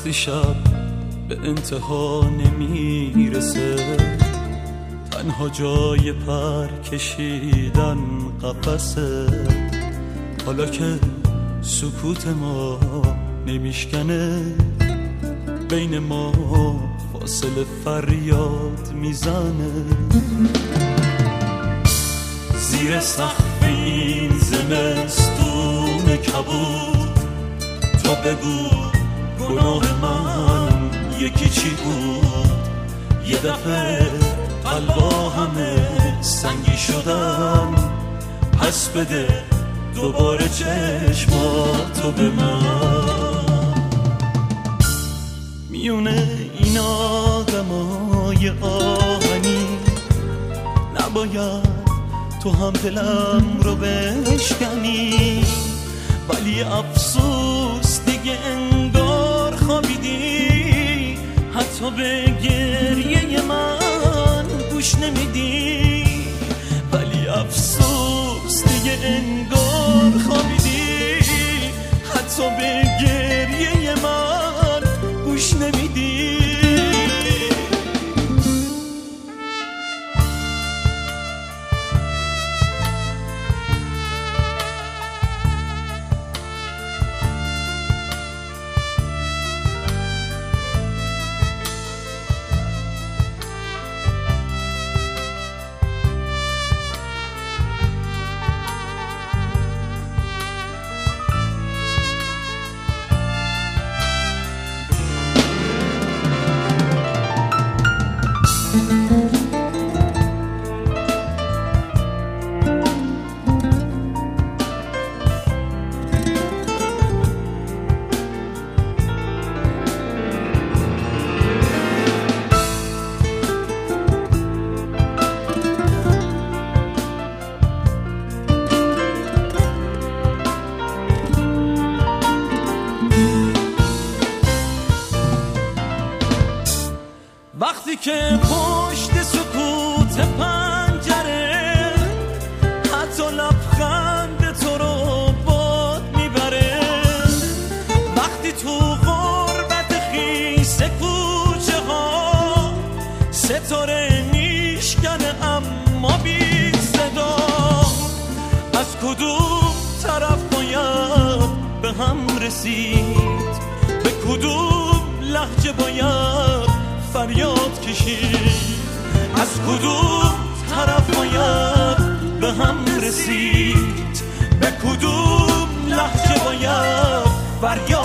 وقتی شب به انتها نمیرسه، تنها جای پر کشیدن قفسه. حالا که سکوت ما نمیشکنه، بین ما فاصله فریاد میزنه. زیر سقف این زمستون کبود، تو بگو گناه من یکی چی بود؟ یه دفعه قلبا همه سنگی شدن، پس بده دوباره چشماتو به من. میونه این آدمای آهنی نباید تو هم دلم رو بشکنی، ولی افسوس دیگه انگار خوابیدی، حتی به گریه من گوش نمیدی. ولی افسوس دیگه انگار خوابیدی، حتی به گریه من گوش نمیدی. وقتی که پشت سکوت پنجره حتی لبخند تو رو باد میبره، وقتی تو غربت خیس کوچه ها ستاره میشکنه اما بی صدا، از کدوم طرف باید به هم رسید؟ به کدوم لهجه باید فریاد کشید؟ از کدوم طرف باید به هم رسید؟ به کدوم لهجه باید فریاد